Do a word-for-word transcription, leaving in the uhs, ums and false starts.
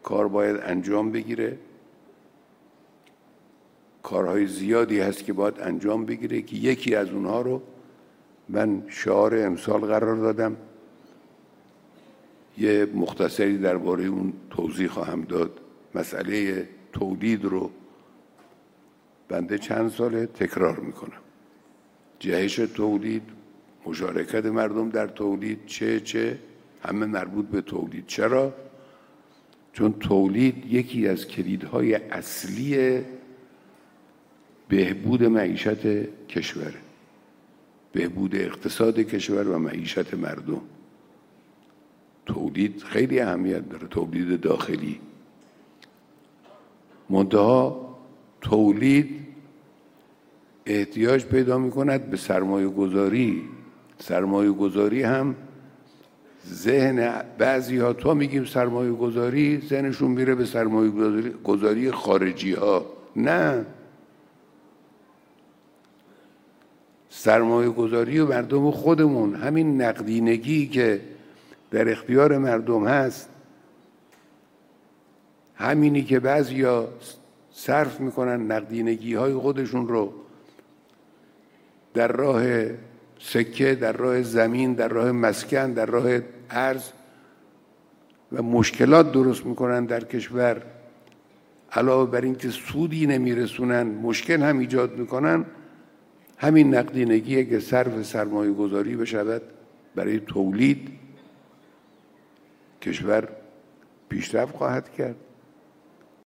کار باید انجام بگیره، کارهای زیادی هست که باید انجام بگیره که یکی از اونها رو من شعار امسال قرار دادم. یه مختصری درباره اون توضیح خواهم داد. مسئله تولید رو بنده چند ساله تکرار میکنم. جهش تولید، مشارکت مردم در تولید، چه چه همه مربوط به تولید. چرا؟ چون تولید یکی از کلیدهای اصلی بهبود معیشت کشوره، بهبود اقتصاد کشور و معیشت مردم. تولید خیلی اهمیت داره، تولید داخلی. منتها تولید احتیاج پیدا می‌کند به سرمایه گذاری. سرمایه گذاری هم ذهن بعضی ها، تا میگیم سرمایه گذاری ذهنشون میره به سرمایه گذاری خارجی ها. نه، سرمایه گذاری و مردم خودمون، همین نقدینگی که در اختیار مردم هست، همینی که بعضیا صرف میکنن نقدینگی های خودشون رو در راه سکه، در راه زمین، در راه مسکن، در راه ارز و مشکلات درست میکنن در کشور، علاوه بر این که سودی نمیرسونن مشکل هم ایجاد میکنن. همین نقدینگیه که صرف سرمایه گذاری بشود برای تولید، کشور پیشرفت خواهد کرد.